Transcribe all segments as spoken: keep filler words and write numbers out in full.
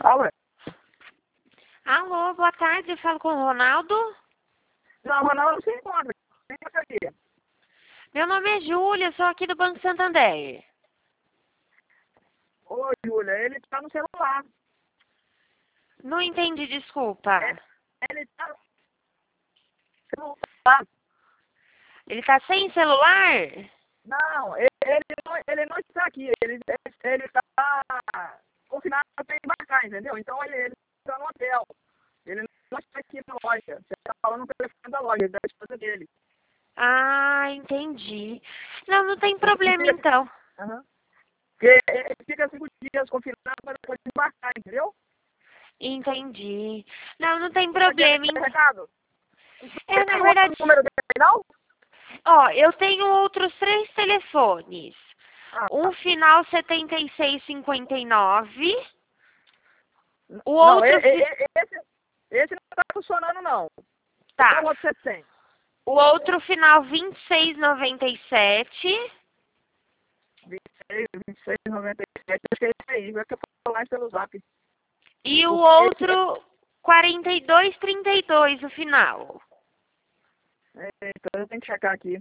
Alô? Alô, boa tarde, eu falo com o Ronaldo. Não, Ronaldo não se encontra. Vem pra aqui. Meu nome é Júlia, eu sou aqui do Banco Santander. Ô, Júlia, ele tá no celular. Não entendi, desculpa. É, ele tá no celular. Ele tá sem celular? Não, ele, ele, não, ele não está aqui. Ele, ele tá confinado para embarcar, entendeu? Então ele, ele está no hotel. Ele não está aqui na loja. Você está falando no telefone da loja, da esposa dele. Ah, entendi. Não, não tem problema então. Uhum. Porque ele fica cinco dias confinado para depois embarcar, entendeu? Entendi. Não, não tem Você problema. quer hein? recado? É, Você na tem o verdade, número dele, não? ó, eu tenho outros três telefones. Ah, Um final setenta e seis cinquenta e nove. O não, outro... e- e- fi- e- esse, esse não está funcionando, não. Qual Tá. o outro você tem? O outro final vinte e seis noventa e sete. vinte e seis, vinte e seis, noventa e sete, acho que é esse aí. Vai que eu falar isso pelo zap. E o Porque esse, outro, quarenta e dois trinta e dois, o final. é, então eu tenho que checar aqui.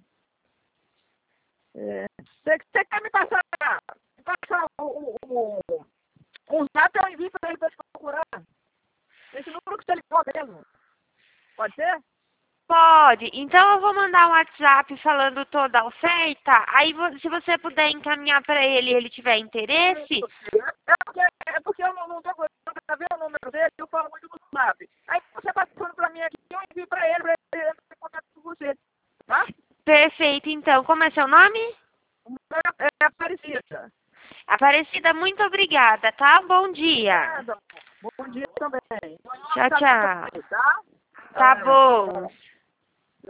É, você, você quer me passar, me passar o, o, o, um zap, eu envio para ele para te procurar. Esse número que você ligou mesmo. Pode ser? Pode. Então eu vou mandar um WhatsApp falando toda a oferta. Aí vo- se você puder encaminhar para ele e ele tiver interesse, É porque, é porque eu não, não tô gostando de ver o número dele, eu falo muito no zap. Aí você passando para mim aqui, eu envio para ele, para ele entrar em contato com você. Tá? perfeito. Então, como é seu nome? O meu é, é Aparecida. Aparecida, muito obrigada, tá? Bom dia. Nada. Bom dia também. Tchau, tchau. Tá? Tá É, bom.